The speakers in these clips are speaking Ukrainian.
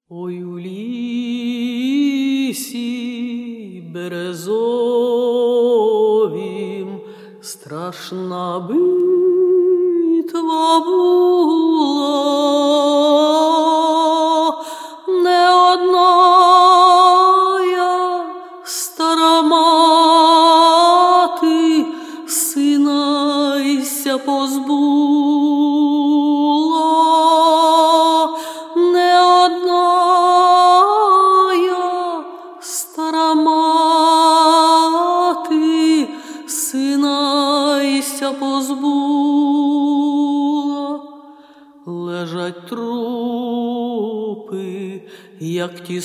Ой у лісі березовім страшна битва була, не одна я стара мати сина ся позбула, не одна я стара мати сина ся позбула. Лежать трупи, як ті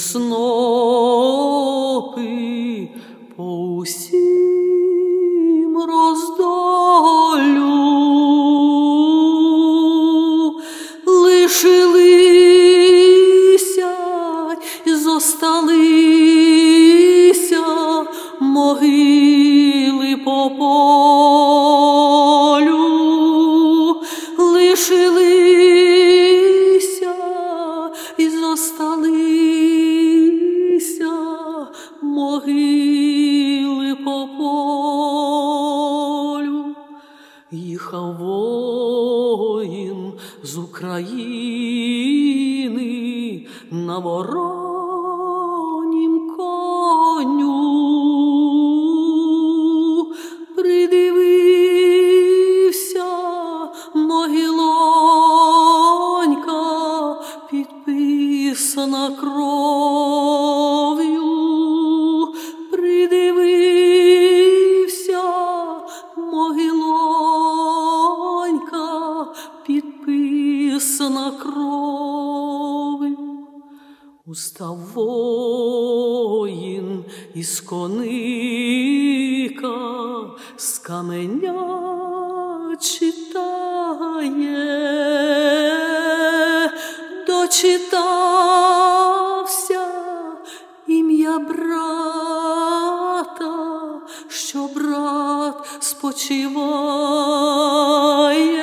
снопи, по усім роздолю. Лишилися й зосталися могили по полю. Лишилися й зосталися могили по полю. Їхав воїн з України на воронім коню. Придивився могилонька, підписана кров'ю. Придивився могилонька, підписана кров'ю. Устав воїн із коника, з каменя читає, дочитався ім'я брата, що брат спочиває.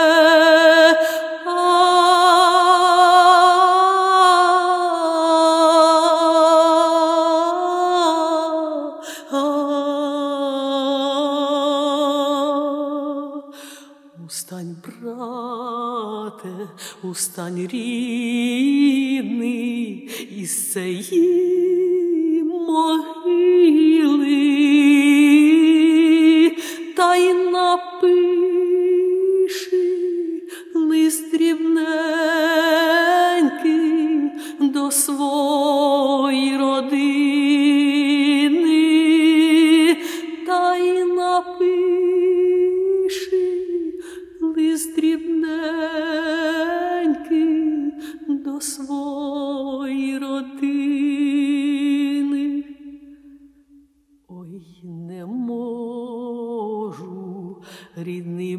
Устань, брате, устань, рідний, із цієї могили, та й напиши лист дрібненький до своєї родини, та й напиши лист дрібненький до своєї родини. Ой, не можу, рідний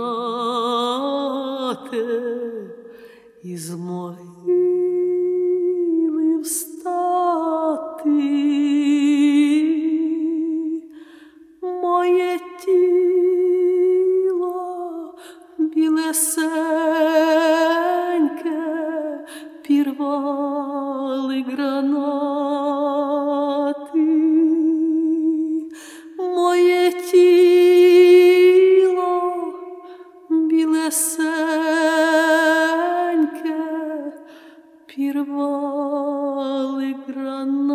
брате, із могили встати. Моє тіло білесеньке пірвали гранати. Моє тіло білесеньке пірвали гранати.